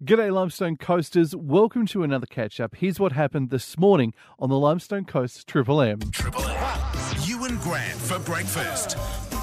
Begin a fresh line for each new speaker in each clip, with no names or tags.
G'day Limestone Coasters, welcome to another catch-up. Here's what happened this morning on the Limestone Coast Triple M.
Triple M. You and Grant for breakfast.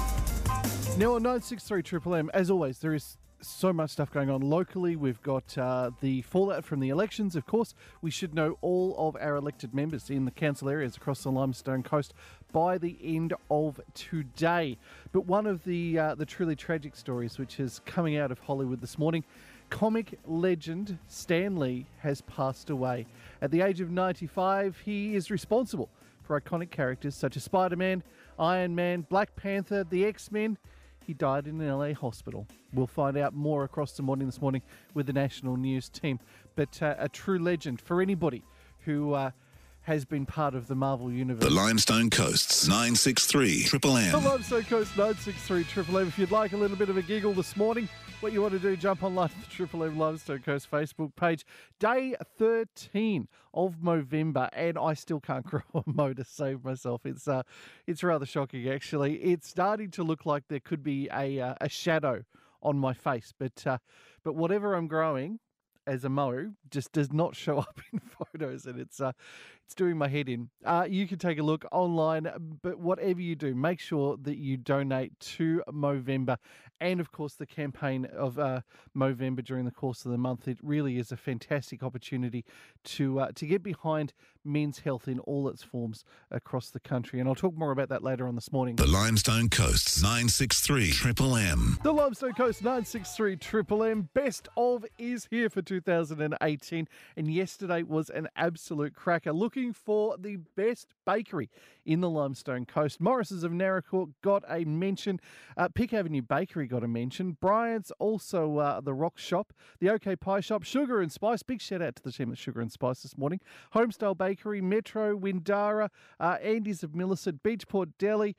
Now on 963 Triple M, as always, there is so much stuff going on locally. We've got the fallout from the elections, of course. We should know all of our elected members in the council areas across the Limestone Coast by the end of today. But one of the truly tragic stories which is coming out of Hollywood this morning, comic legend Stan Lee has passed away. At the age of 95, he is responsible for iconic characters such as Spider-Man, Iron Man, Black Panther, the X-Men. He died in an LA hospital. We'll find out more across the morning this morning with the national news team. But a true legend for anybody who has been part of the Marvel Universe.
The Limestone Coast's 963 Triple M.
The Limestone Coast 963 Triple M. If you'd like a little bit of a giggle this morning, what you want to do, jump online to the Triple M Limestone Coast Facebook page. Day 13 of Movember, and I still can't grow a mo to save myself. It's rather shocking, actually. It's starting to look like there could be a shadow on my face, but whatever I'm growing as a mo just does not show up in photos, and it's doing my head in. You can take a look online, but whatever you do, make sure that you donate to Movember, and of course the campaign of Movember during the course of the month. It really is a fantastic opportunity to get behind men's health in all its forms across the country, and I'll talk more about that later on this morning.
The Limestone Coast's 963 Triple M.
The Limestone Coast 963 Triple M Best Of is here for 2018, and yesterday was an absolute cracker. Looking for the best bakery in the Limestone Coast. Morris's of Naracoorte got a mention. Pick Avenue Bakery got a mention. Bryant's, also the Rock Shop, the OK Pie Shop, Sugar and Spice. Big shout out to the team at Sugar and Spice this morning. Homestyle Bakery, Metro, Windara, Andy's of Millicent, Beachport Deli,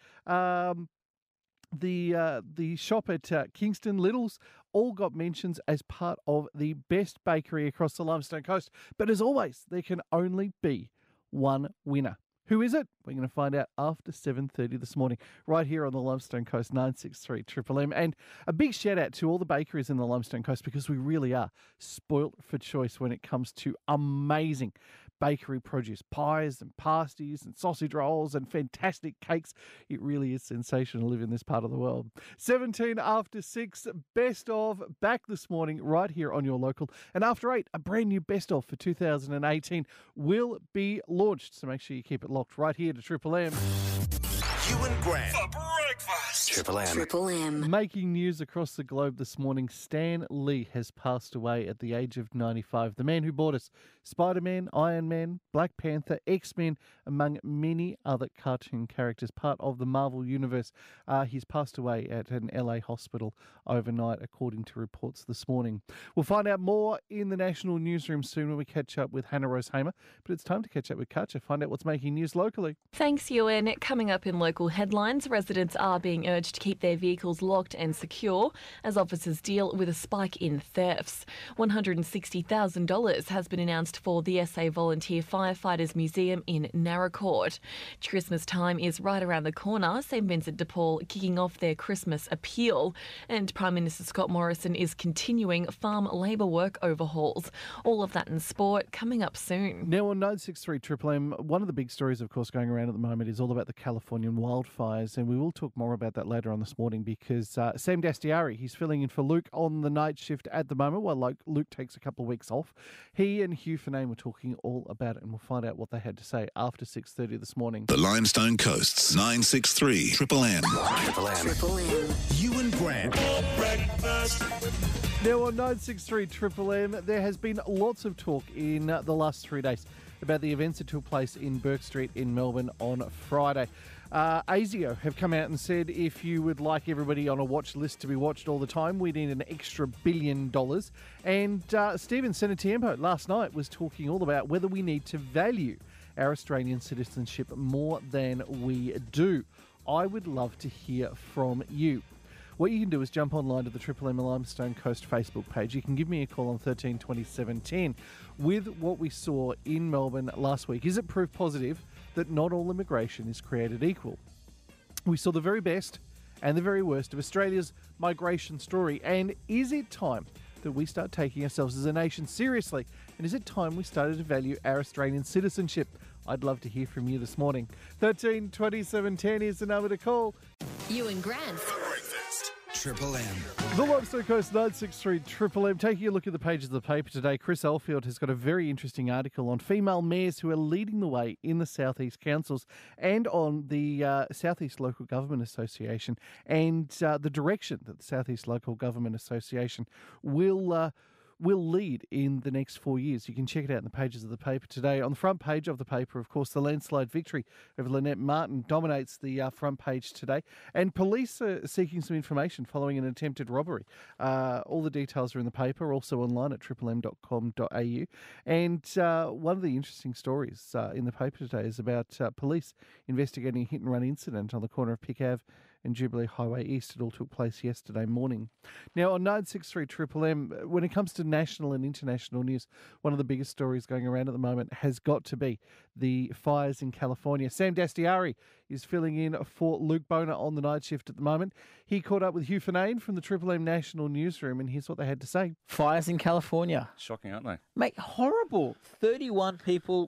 the shop at Kingston, Little's, all got mentions as part of the best bakery across the Limestone Coast. But as always, there can only be one winner. Who is it? We're going to find out after 7:30 this morning, right here on the Limestone Coast 963 Triple M. And a big shout out to all the bakeries in the Limestone Coast, because we really are spoilt for choice when it comes to amazing bakery produce, pies and pasties and sausage rolls and fantastic cakes. It really is sensational to live in this part of the world. 17 after 6, Best Of, back this morning right here on your local. And after 8, a brand new Best Of for 2018 will be launched. So make sure you keep it locked right here to Triple M.
You and Grant for breakfast. Triple M.
Triple M.
Making news across the globe this morning, Stan Lee has passed away at the age of 95. The man who brought us Spider-Man, Iron Man, Black Panther, X-Men, among many other cartoon characters, part of the Marvel Universe. He's passed away at an LA hospital overnight, according to reports this morning. We'll find out more in the national newsroom soon when we catch up with Hannah Rose Hamer. But it's time to catch up with Katja, find out what's making news locally.
Thanks, Ewan. Coming up in local headlines, residents are being urged to keep their vehicles locked and secure as officers deal with a spike in thefts. $160,000 has been announced for the SA Volunteer Firefighters Museum in Naracoorte. Christmas time is right around the corner. St Vincent de Paul kicking off their Christmas appeal, and Prime Minister Scott Morrison is continuing farm labour work overhauls. All of that in sport coming up soon.
Now on 963 Triple M, one of the big stories, of course, going around at the moment is all about the Californian wildfires, and we will talk more about that later on this morning, because Sam Dastiari, he's filling in for Luke on the night shift at the moment while Luke takes a couple of weeks off. He and Hugh Finane were talking all about it, and we'll find out what they had to say after 6:30 this morning.
The Limestone Coast's 963 Triple M. Triple M.
Triple M.
You and Grant for breakfast.
Now on 963 Triple M, there has been lots of talk in the last 3 days about the events that took place in Bourke Street in Melbourne on Friday. ASIO have come out and said if you would like everybody on a watch list to be watched all the time, we need an extra $1 billion. And Stephen Senatiempo last night was talking all about whether we need to value our Australian citizenship more than we do. I would love to hear from you. What you can do is jump online to the Triple M Limestone Coast Facebook page. You can give me a call on 13 27 10 with what we saw in Melbourne last week. Is it proof positive that not all immigration is created equal? We saw the very best and the very worst of Australia's migration story. And is it time that we start taking ourselves as a nation seriously? And is it time we started to value our Australian citizenship? I'd love to hear from you this morning. 13 27 10 is the number to call.
Ewan Grant's
Triple M.
The Limestone Coast 963 Triple M. Taking a look at the pages of the paper today, Chris Elfield has got a very interesting article on female mayors who are leading the way in the South East councils and on the South East Local Government Association and the direction that the South East Local Government Association will lead in the next 4 years. You can check it out in the pages of the paper today. On the front page of the paper, of course, the landslide victory over Lynette Martin dominates the front page today. And police are seeking some information following an attempted robbery. All the details are in the paper, also online at triplem.com.au. And one of the interesting stories in the paper today is about police investigating a hit-and-run incident on the corner of Pick Ave and Jubilee Highway East. It all took place yesterday morning. Now, on 963 Triple M, when it comes to national and international news, one of the biggest stories going around at the moment has got to be the fires in California. Sam Dastiari is filling in for Luke Boner on the night shift at the moment. He caught up with Hugh Finane from the Triple M National Newsroom, and here's what they had to say.
Fires in California.
Shocking, aren't they?
Mate, horrible. 31 people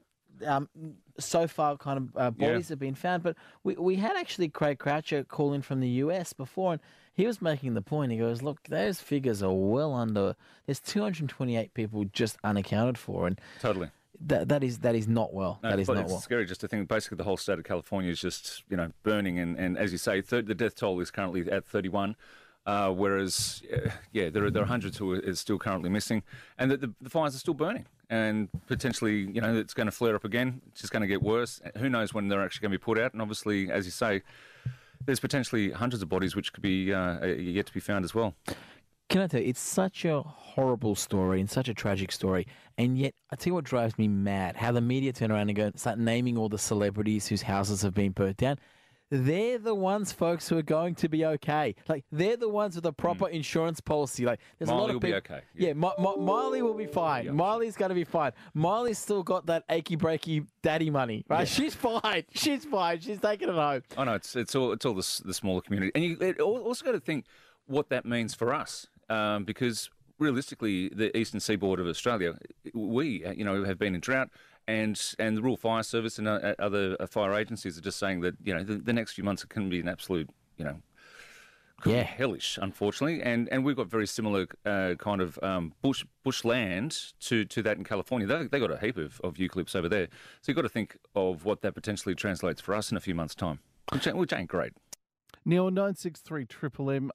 so far bodies have been found. But we had actually Craig Croucher call in from the US before, and he was making the point. He goes, look, those figures are well under. There's 228 people just unaccounted for. And
Totally.
That is not well.
No,
that is
but
not
it's
well.
scary just to think basically the whole state of California is just, burning. And as you say, the death toll is currently at 31. Whereas, there are hundreds who are still currently missing, and the fires are still burning, and potentially, it's going to flare up again. It's just going to get worse. Who knows when they're actually going to be put out? And obviously, as you say, there's potentially hundreds of bodies which could be yet to be found as well.
Can I tell you, it's such a horrible story and such a tragic story, and yet I tell you what drives me mad: how the media turn around and start naming all the celebrities whose houses have been burnt down. They're the ones, folks, who are going to be okay. Like, they're the ones with a proper insurance policy. Like, there's
Miley
a lot of
will
people.
be okay.
Yeah, Miley will be fine.
Yeah.
Miley's going to be fine. Miley's still got that achy breaky daddy money, right? Yeah. She's fine. She's fine. She's taking it home.
Oh no, it's all the smaller community, and you also got to think what that means for us, because realistically, the eastern seaboard of Australia, we have been in drought. And the Rural Fire Service and other fire agencies are just saying that the next few months can be an absolute could be hellish, unfortunately. And we've got very similar kind of bush land to that in California. They got a heap of eucalypts over there, so you've got to think of what that potentially translates for us in a few months' time, which ain't great.
Now, on 963 Triple M.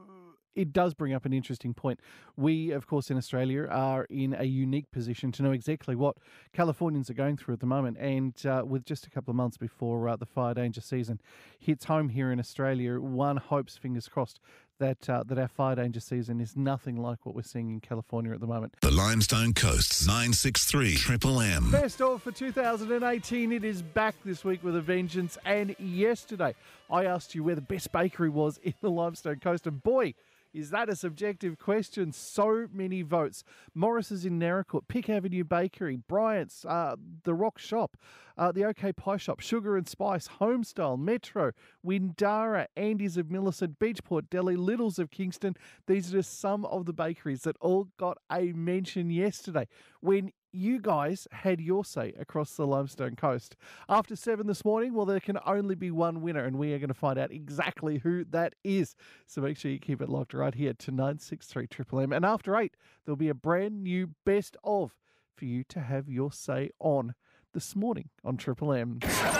It does bring up an interesting point. We, of course, in Australia are in a unique position to know exactly what Californians are going through at the moment. And with just a couple of months before the fire danger season hits home here in Australia, one hopes, fingers crossed, that our fire danger season is nothing like what we're seeing in California at the moment.
The Limestone Coast's 963 Triple M.
Best of for 2018. It is back this week with a vengeance. And yesterday, I asked you where the best bakery was in the Limestone Coast. And boy, is that a subjective question? So many votes. Morris's in Naracoorte, Pick Avenue Bakery, Bryant's, The Rock Shop, the OK Pie Shop, Sugar and Spice, Homestyle, Metro, Windara, Andy's of Millicent, Beachport Deli, Little's of Kingston. These are just some of the bakeries that all got a mention yesterday when you guys had your say across the Limestone Coast. After 7 this morning, well, there can only be one winner, and we are going to find out exactly who that is. So make sure you keep it locked right here to 963 Triple M. And after 8, there'll be a brand new best of for you to have your say on this morning on Triple M.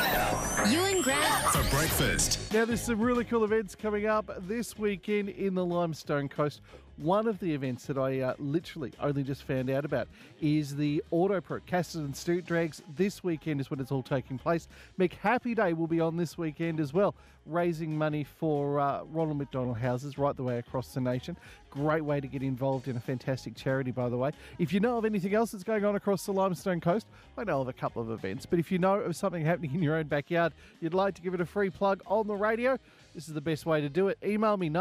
Ewan Grant
For breakfast.
Now, there's some really cool events coming up this weekend in the Limestone Coast. One of the events that I literally only just found out about is the Auto Pro Casterton Street Drags. This weekend is when it's all taking place. McHappy Day will be on this weekend as well, raising money for Ronald McDonald Houses right the way across the nation. Great way to get involved in a fantastic charity, by the way. If you know of anything else that's going on across the Limestone Coast, I know of a couple of events, but if you know of something happening in your own backyard, you'd like to give it a free plug on the radio, this is the best way to do it. Email me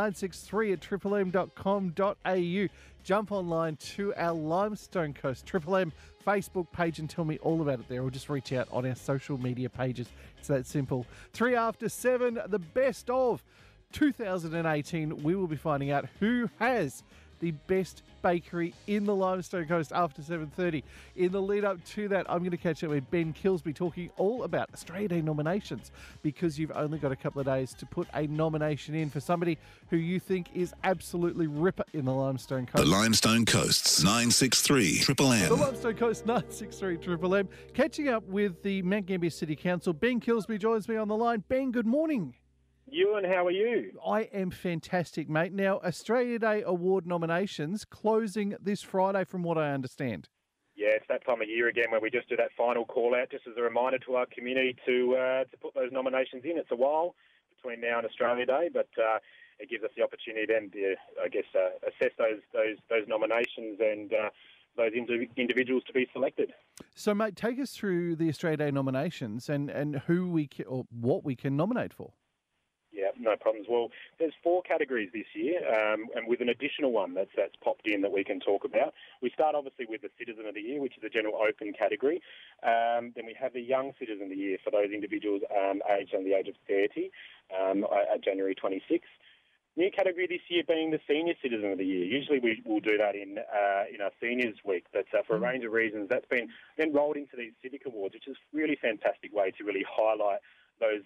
963@triplem.com.au. Jump online to our Limestone Coast Triple M Facebook page and tell me all about it there, or just reach out on our social media pages. It's that simple. 3 after 7, the best of 2018. We will be finding out who has the best bakery in the Limestone Coast after 7:30. In the lead up to that, I'm going to catch up with Ben Kilsby talking all about Australia Day nominations, because you've only got a couple of days to put a nomination in for somebody who you think is absolutely ripper in the Limestone Coast.
The Limestone Coast's 963 Triple
The
M.
Limestone Coast 963 Triple M. Catching up with the Mount Gambier City Council. Ben Kilsby joins me on the line. Ben, good morning.
Ewan, how are you?
I am fantastic, mate. Now, Australia Day Award nominations closing this Friday, from what I understand.
Yeah, it's that time of year again where we just do that final call out, just as a reminder to our community to put those nominations in. It's a while between now and Australia Day, but it gives us the opportunity then to, I guess, assess those nominations and those individuals to be selected.
So, mate, take us through the Australia Day nominations and who we or what we can nominate for.
Yeah, no problems. Well, there's 4 categories this year, and with an additional one that's popped in that we can talk about. We start obviously with the Citizen of the Year, which is a general open category. Then we have the Young Citizen of the Year for those individuals aged under the age of 30 at January 26th. New category this year being the Senior Citizen of the Year. Usually we will do that in our Seniors Week, but for a range of reasons that's been then rolled into these Civic Awards, which is a really fantastic way to really highlight those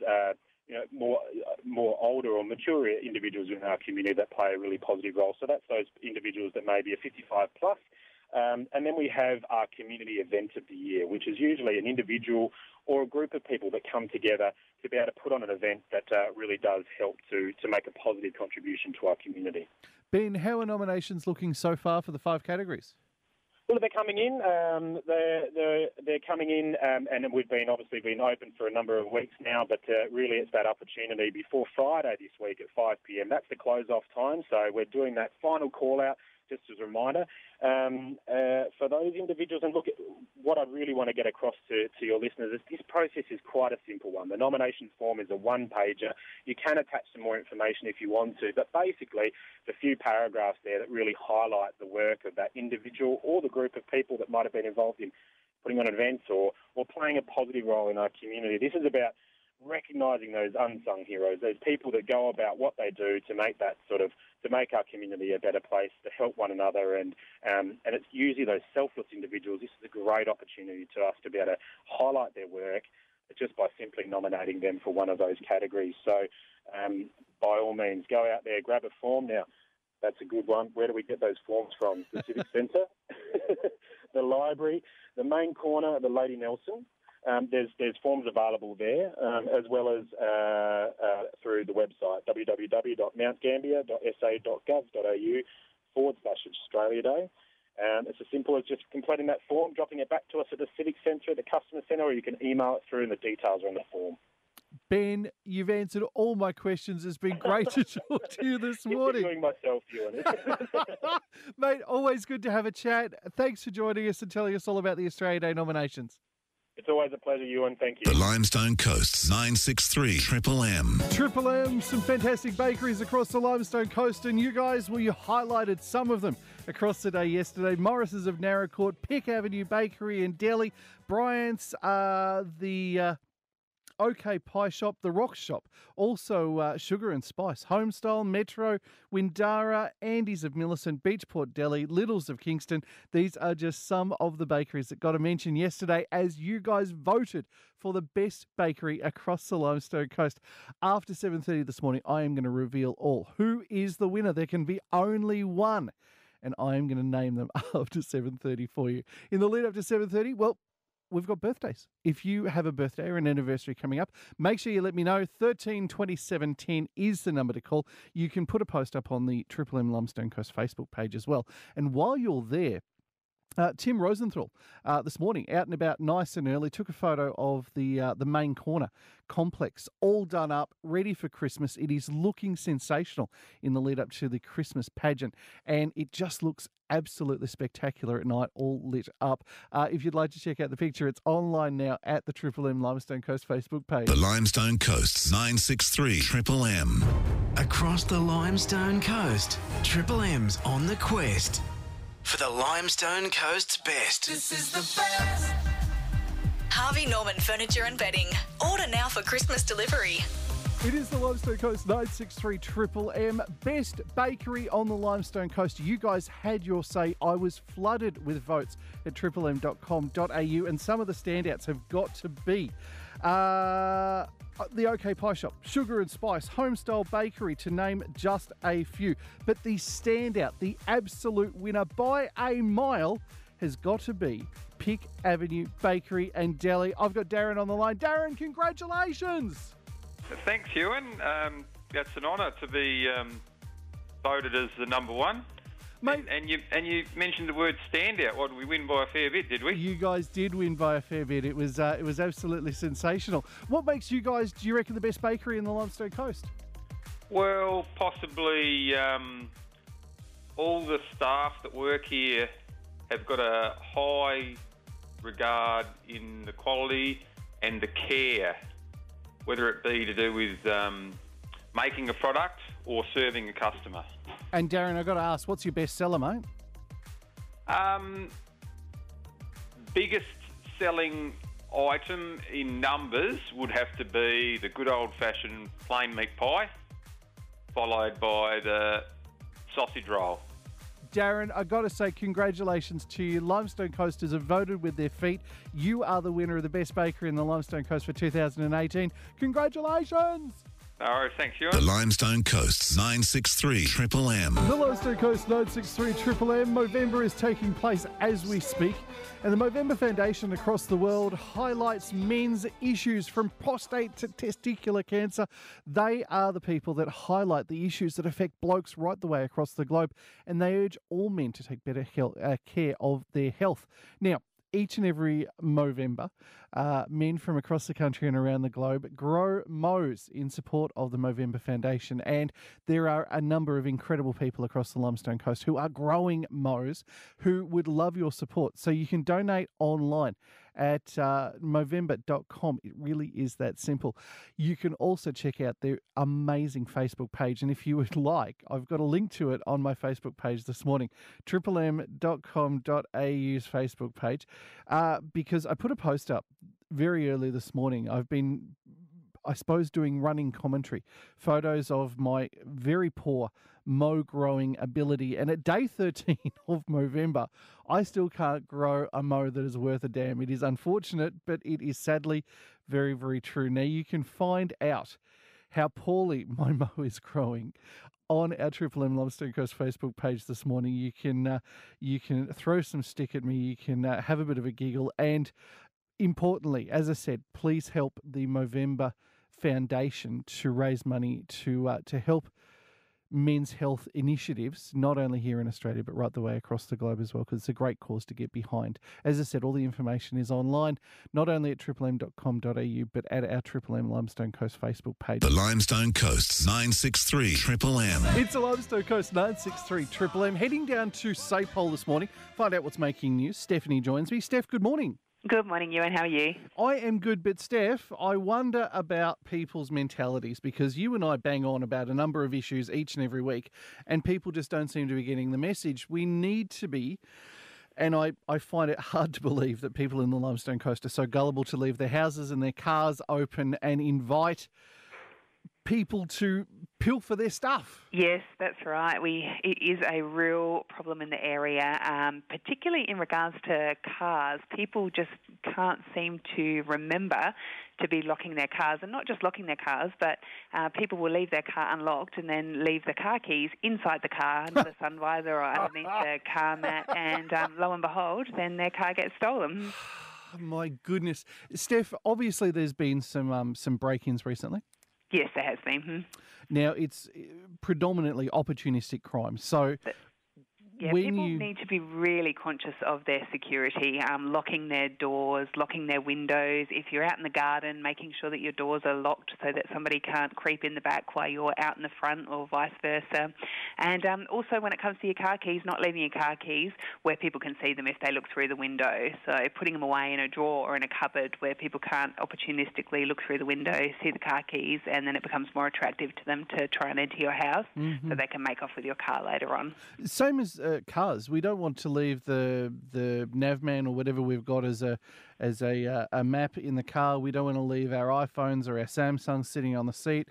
more older or mature individuals in our community that play a really positive role. So that's those individuals that may be a 55 plus. And then we have our Community Event of the Year, which is usually an individual or a group of people that come together to be able to put on an event that really does help to make a positive contribution to our community.
Ben, how are nominations looking so far for the 5 categories?
Well, they're coming in. They're coming in, and we've been open for a number of weeks now. But really, it's that opportunity before Friday this week at 5 p.m. That's the close-off time. So we're doing that final call-out, just as a reminder, for those individuals. And look, what I really want to get across to your listeners is this process is quite a simple one. The nomination form is a one-pager. You can attach some more information if you want to, but basically the few paragraphs there that really highlight the work of that individual or the group of people that might have been involved in putting on events or playing a positive role in our community. This is about recognising those unsung heroes, those people that go about what they do to make our community a better place, to help one another, and it's usually those selfless individuals. This is a great opportunity to us to be able to highlight their work just by simply nominating them for one of those categories. So by all means, go out there, grab a form. Now, that's a good one. Where do we get those forms from? The Civic Centre, the library, the main corner, the Lady Nelson. There's forms available there, as well as through the website, www.mountgambier.sa.gov.au/Australia Day. It's as simple as just completing that form, dropping it back to us at the Civic Centre, at the Customer Centre, or you can email it through and the details are on the form.
Ben, you've answered all my questions. It's been great to talk to you this morning.
Interviewing myself, Ewan.
Mate, always good to have a chat. Thanks for joining us and telling us all about the Australia Day nominations.
It's always a pleasure, Ewan. Thank you.
The Limestone Coast's 963 Triple M.
Triple M, some fantastic bakeries across the Limestone Coast, and you guys, well, you highlighted some of them across the day yesterday. Morris's of Narracourt, Pick Avenue Bakery in Delhi, Bryant's, the OK Pie Shop, The Rock Shop, also Sugar and Spice, Homestyle, Metro, Windara, Andy's of Millicent, Beachport Delhi, Little's of Kingston. These are just some of the bakeries that got a mention yesterday as you guys voted for the best bakery across the Limestone Coast. After 7:30 this morning, I am going to reveal all. Who is the winner? There can be only one, and I am going to name them after 7:30 for you. In the lead up to 7:30, well, we've got birthdays. If you have a birthday or an anniversary coming up, make sure you let me know. 13 27 10 is the number to call. You can put a post up on the Triple M Limestone Coast Facebook page as well. And while you're there, Tim Rosenthal this morning, out and about nice and early, took a photo of the main corner complex, all done up, ready for Christmas. It is looking sensational in the lead up to the Christmas pageant, and it just looks absolutely spectacular at night, all lit up. If you'd like to check out the picture, it's online now at the Triple M Limestone Coast Facebook page.
The Limestone Coast's 963 Triple M.
Across the Limestone Coast, Triple M's on the quest for the Limestone Coast's best.
This is the best.
Harvey Norman Furniture and Bedding. Order now for Christmas delivery.
It is the Limestone Coast 963 Triple M, best bakery on the Limestone Coast. You guys had your say. I was flooded with votes at triplem.com.au, and some of the standouts have got to be the OK Pie Shop, Sugar and Spice, Homestyle Bakery, to name just a few. But the standout, the absolute winner by a mile, has got to be Pick Avenue Bakery and Deli. I've got Darren on the line. Darren, congratulations!
Thanks, Ewan. It's an honour to be voted as the number one.
Mate,
and you mentioned the word standout. What, did we win by a fair bit, did we?
you guys did win by a fair bit. It was absolutely sensational. What makes you guys, do you reckon, the best bakery in the Limestone Coast?
Well, possibly all the staff that work here have got a high regard in the quality and the care, whether it be to do with making a product or serving a customer.
And Darren, I've got to ask, what's your best seller, mate?
Biggest selling item in numbers would have to be the good old-fashioned plain meat pie, followed by the sausage roll.
Darren, I've got to say congratulations to you. Limestone Coasters have voted with their feet. You are the winner of the best bakery in the Limestone Coast for 2018. Congratulations!
All right, thanks, Ewan.
The Limestone Coast's 963 Triple M.
The Limestone Coast 963 Triple M. Movember is taking place as we speak, and the Movember Foundation across the world highlights men's issues from prostate to testicular cancer. They are the people that highlight the issues that affect blokes right the way across the globe, and they urge all men to take better care of their health. Now, each and every Movember, men from across the country and around the globe grow mows in support of the Movember Foundation. And there are a number of incredible people across the Limestone Coast who are growing mows who would love your support. So you can donate online at Movember.com. It really is that simple. You can also check out their amazing Facebook page. And if you would like, I've got a link to it on my Facebook page this morning, triplem.com.au's Facebook page, because I put a post up very early this morning. I've been, I suppose, doing running commentary, photos of my very poor mow growing ability. And at day 13 of Movember, I still can't grow a mow that is worth a damn. It is unfortunate, but it is sadly very, very true. Now, you can find out how poorly my mow is growing on our Triple M Limestone Coast Facebook page this morning. You can throw some stick at me. You can have a bit of a giggle. And importantly, as I said, please help the Movember Foundation to raise money to help men's health initiatives, not only here in Australia, but right the way across the globe as well, because it's a great cause to get behind. As I said, all the information is online, not only at triplem.com.au, but at our Triple M Limestone Coast Facebook page.
The Limestone Coast's 963 Triple M.
It's the Limestone Coast 963 Triple M. Heading down to Sapole this morning, find out what's making news. Stephanie joins me. Steph, good morning.
Good morning, Ewan. How are you?
I am good, but Steph, I wonder about people's mentalities, because you and I bang on about a number of issues each and every week, and people just don't seem to be getting the message. We need to be, and I find it hard to believe that people in the Limestone Coast are so gullible to leave their houses and their cars open and invite people to pilfer their stuff.
Yes, that's right. It is a real problem in the area, particularly in regards to cars. People just can't seem to remember to be locking their cars, and not just locking their cars, but people will leave their car unlocked and then leave the car keys inside the car, under the sun visor or underneath the car mat, and lo and behold, then their car gets stolen.
My goodness. Steph, obviously there's been some break-ins recently.
Yes, there has been.
Now, it's predominantly opportunistic crime. So
Yeah, people need to be really conscious of their security, locking their doors, locking their windows. If you're out in the garden, making sure that your doors are locked so that somebody can't creep in the back while you're out in the front, or vice versa. And also, when it comes to your car keys, not leaving your car keys where people can see them if they look through the window. So putting them away in a drawer or in a cupboard where people can't opportunistically look through the window, see the car keys, and then it becomes more attractive to them to try and enter your house so they can make off with your car later on.
Same as cars. We don't want to leave the Navman or whatever we've got as a map in the car. We don't want to leave our iPhones or our Samsungs sitting on the seat.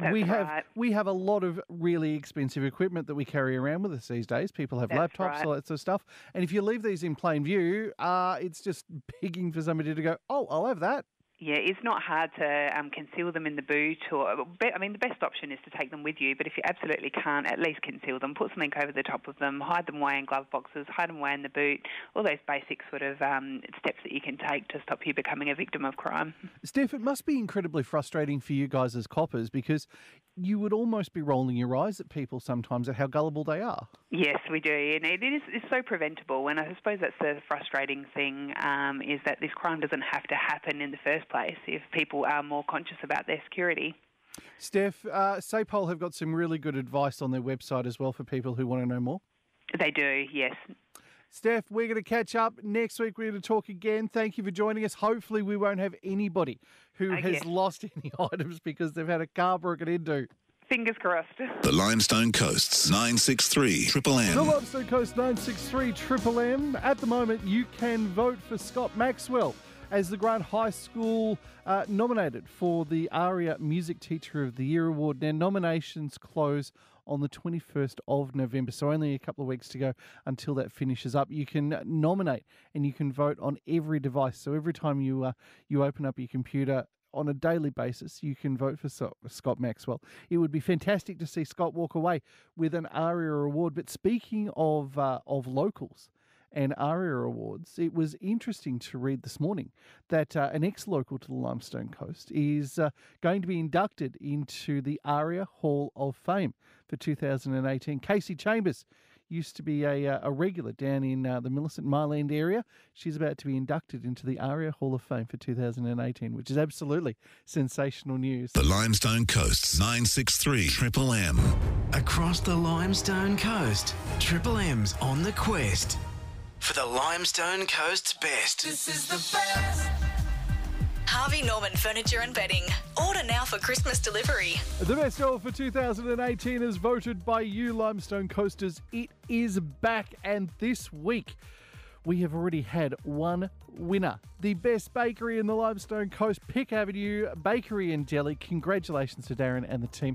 We have a lot of really expensive equipment that we carry around with us these days. People have laptops, all that sort of stuff. And if you leave these in plain view, it's just begging for somebody to go, oh, I'll have that.
Yeah, it's not hard to conceal them in the boot. The best option is to take them with you, but if you absolutely can't, at least conceal them. Put something over the top of them, hide them away in glove boxes, hide them away in the boot, all those basic sort of steps that you can take to stop you becoming a victim of crime.
Steph, it must be incredibly frustrating for you guys as coppers because you would almost be rolling your eyes at people sometimes at how gullible they are.
Yes, we do, and it's so preventable, and I suppose that's the frustrating thing, is that this crime doesn't have to happen in the first place if people are more conscious about their security.
Steph, SAPOL have got some really good advice on their website as well for people who want to know more.
They do, yes.
Steph, we're going to catch up next week. We're going to talk again. Thank you for joining us. Hopefully we won't have anybody who has lost any items because they've had a car broken into.
Fingers crossed.
The Limestone Coast's 963 Triple M.
The Limestone Coast 963 Triple M. At the moment, you can vote for Scott Maxwell as the Grant High School nominated for the ARIA Music Teacher of the Year Award. Now, nominations close on the 21st of November, so only a couple of weeks to go until that finishes up. You can nominate and you can vote on every device. So every time you open up your computer on a daily basis, you can vote for Scott Maxwell. It would be fantastic to see Scott walk away with an ARIA award. But speaking of locals and ARIA awards, it was interesting to read this morning that an ex-local to the Limestone Coast is going to be inducted into the ARIA Hall of Fame for 2018. Casey Chambers used to be a regular down in the Millicent Marland area. She's about to be inducted into the ARIA Hall of Fame for 2018, which is absolutely sensational news.
The Limestone Coast's 963 Triple M.
Across the Limestone Coast, Triple M's on the quest for the Limestone Coast's best.
This is the best. Harvey Norman Furniture and Bedding. Order now for Christmas delivery.
The best offer for 2018 is voted by you, Limestone Coasters. It is back, and this week we have already had one winner. The best bakery in the Limestone Coast, Pick Avenue Bakery and Deli. Congratulations to Darren and the team.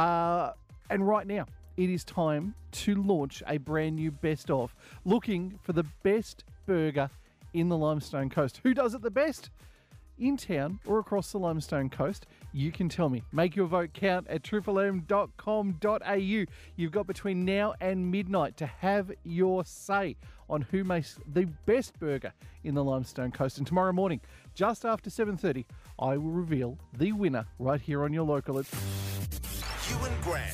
And right now, it is time to launch a brand new best of, looking for the best burger in the Limestone Coast. Who does it the best? In town or across the Limestone Coast? You can tell me. Make your vote count at triplem.com.au. You've got between now and midnight to have your say on who makes the best burger in the Limestone Coast. And tomorrow morning, just after 7:30, I will reveal the winner right here on your local. It's
Ewan Grant.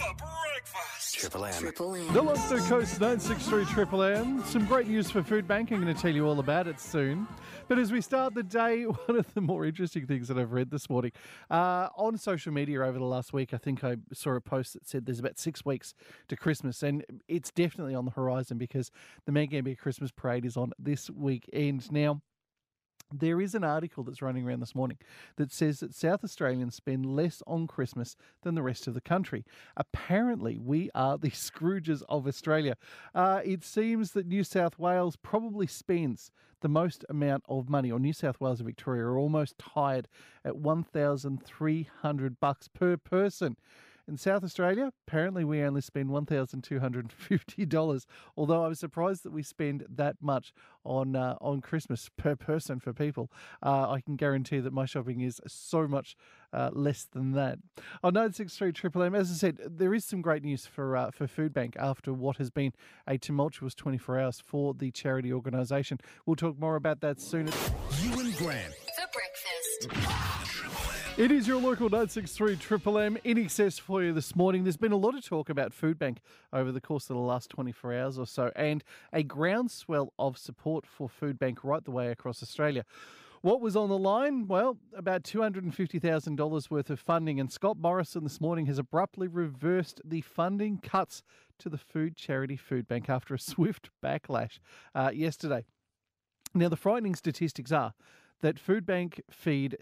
Triple M.
The Limestone Coast 963 Triple M. Some great news for Food Bank. I'm going to tell you all about it soon. But as we start the day, one of the more interesting things that I've read this morning on social media over the last week, I think I saw a post that said there's about 6 weeks to Christmas, and it's definitely on the horizon because the Mangambia Christmas Parade is on this weekend. Now, there is an article that's running around this morning that says that South Australians spend less on Christmas than the rest of the country. Apparently, we are the Scrooges of Australia. It seems that New South Wales probably spends the most amount of money, or New South Wales and Victoria are almost tied at $1,300 per person. In South Australia, apparently we only spend $1,250, although I was surprised that we spend that much on Christmas per person for people. I can guarantee that my shopping is so much less than that. On 963 Triple M, as I said, there is some great news for Food Bank after what has been a tumultuous 24 hours for the charity organisation. We'll talk more about that soon.
Ewan Grant.
For breakfast.
It is your local 963 Triple M in excess for you this morning. There's been a lot of talk about Food Bank over the course of the last 24 hours or so, and a groundswell of support for Food Bank right the way across Australia. What was on the line? Well, about $250,000 worth of funding, and Scott Morrison this morning has abruptly reversed the funding cuts to the food charity Food Bank after a swift backlash yesterday. Now, the frightening statistics are that Food Bank feed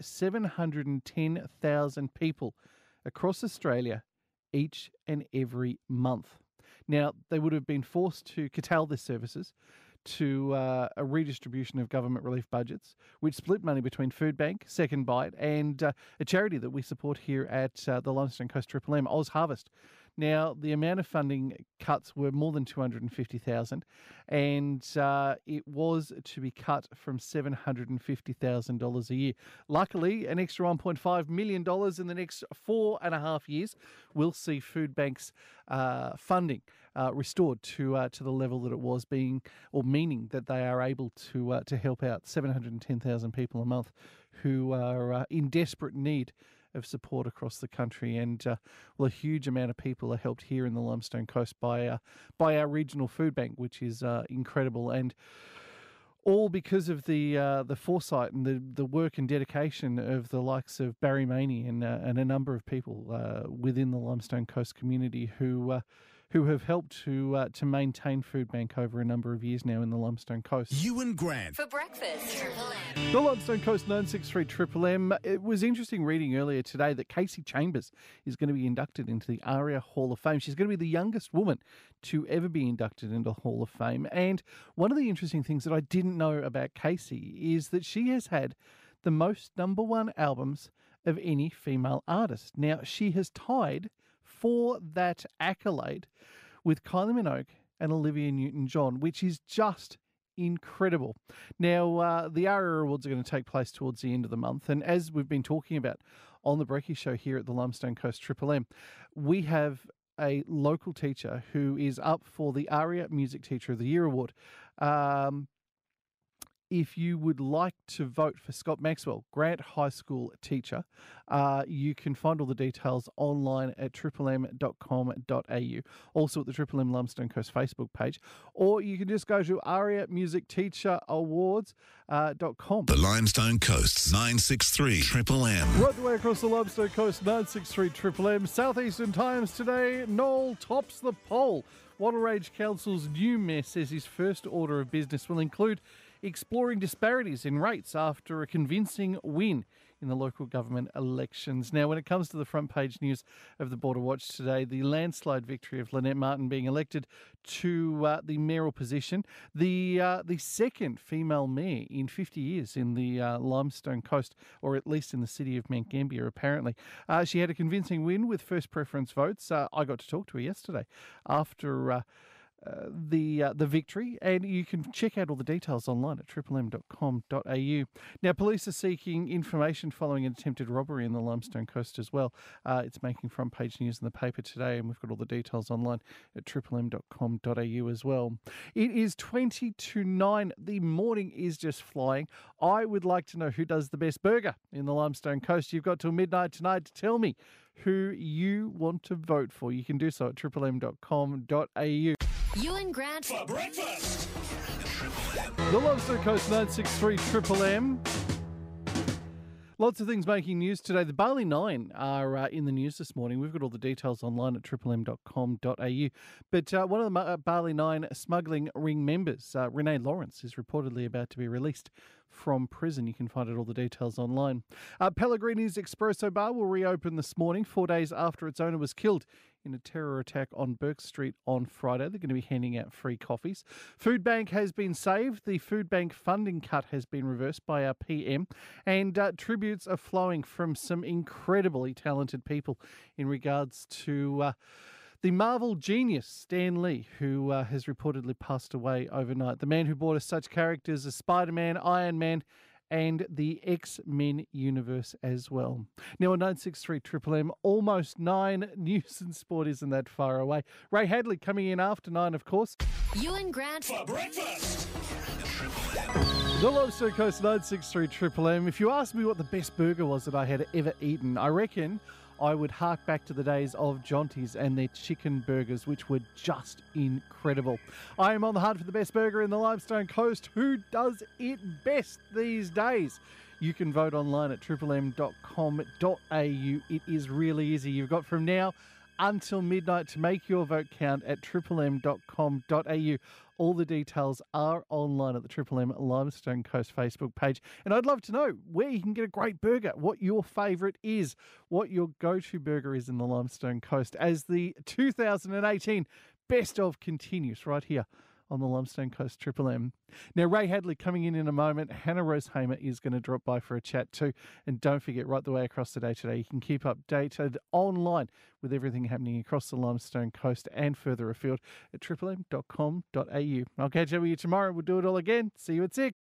710,000 people across Australia each and every month. Now, they would have been forced to curtail their services to a redistribution of government relief budgets, which split money between Foodbank, Second Bite, and a charity that we support here at the Limestone Coast Triple M, Oz Harvest. Now, the amount of funding cuts were more than $250,000, and it was to be cut from $750,000 a year. Luckily, an extra $1.5 million in the next 4.5 years will see Foodbank's funding restored to the level that it was, meaning that they are able to help out 710,000 people a month who are in desperate need of support across the country, and a huge amount of people are helped here in the Limestone Coast by our regional food bank, which is incredible, and all because of the foresight and the work and dedication of the likes of Barry Maney and a number of people within the Limestone Coast community who have helped to maintain Foodbank over a number of years now in the Limestone Coast.
Ewan Grant.
For breakfast, Triple M.
The Limestone Coast 963 Triple M. It was interesting reading earlier today that Casey Chambers is going to be inducted into the ARIA Hall of Fame. She's going to be the youngest woman to ever be inducted into the Hall of Fame. And one of the interesting things that I didn't know about Casey is that she has had the most #1 albums of any female artist. Now, she has tied for that accolade with Kylie Minogue and Olivia Newton-John, which is just incredible. Now, the ARIA Awards are going to take place towards the end of the month, and as we've been talking about on the Brekkie Show here at the Limestone Coast Triple M, we have a local teacher who is up for the ARIA Music Teacher of the Year Award. If you would like to vote for Scott Maxwell, Grant High School teacher, you can find all the details online at triplem.com.au, also at the Triple M Limestone Coast Facebook page, or you can just go to ariamusicteacherawards.com.
The Limestone Coast's 963 Triple M.
Right the way across the Limestone Coast, 963 Triple M. Southeastern Times today, Noel tops the poll. Wattle Range Council's new mayor says his first order of business will include exploring disparities in rates after a convincing win in the local government elections. Now, when it comes to the front page news of the Border Watch today, the landslide victory of Lynette Martin being elected to the mayoral position, the second female mayor in 50 years in the Limestone Coast, or at least in the city of Mount Gambier, apparently. She had a convincing win with first preference votes. I got to talk to her yesterday after the victory, and you can check out all the details online at triplem.com.au. Now, police are seeking information following an attempted robbery in the Limestone Coast as well. It's making front page news in the paper today, and we've got all the details online at triplem.com.au as well. It is 20 to 9. The morning is just flying. I would like to know who does the best burger in the Limestone Coast. You've got till midnight tonight to tell me who you want to vote for. You can do so at triplem.com.au.
Ewan Grant
For breakfast.
The Limestone Coast 963 Triple M. Lots of things making news today. The Barley 9 are in the news this morning. We've got all the details online at triplem.com.au. But one of the Barley 9 smuggling ring members, Renee Lawrence, is reportedly about to be released from prison. You can find out all the details online. Pellegrini's Espresso Bar will reopen this morning, 4 days after its owner was killed in a terror attack on Burke Street on Friday. They're going to be handing out free coffees. Foodbank has been saved. The Foodbank funding cut has been reversed by our PM, and tributes are flowing from some incredibly talented people in regards to the Marvel genius, Stan Lee, who has reportedly passed away overnight. The man who brought us such characters as Spider-Man, Iron Man, and the X-Men universe as well. Now on 963 Triple M, almost 9, news and sport isn't that far away. Ray Hadley coming in after 9, of course.
Ewan Grant
For breakfast.
The Limestone Coast 963 Triple M. If you asked me what the best burger was that I had ever eaten, I reckon I would hark back to the days of Jonty's and their chicken burgers, which were just incredible. I am on the hunt for the best burger in the Limestone Coast. Who does it best these days? You can vote online at triplem.com.au. It is really easy. You've got from now until midnight to make your vote count at triplem.com.au. All the details are online at the Triple M Limestone Coast Facebook page. And I'd love to know where you can get a great burger, what your favourite is, what your go-to burger is in the Limestone Coast, as the 2018 best of continues right here on the Limestone Coast Triple M. Now, Ray Hadley coming in a moment. Hannah Rose Hamer is going to drop by for a chat too. And don't forget, right the way across the day today, you can keep updated online with everything happening across the Limestone Coast and further afield at triplem.com.au. I'll catch up with you tomorrow. We'll do it all again. See you at 6.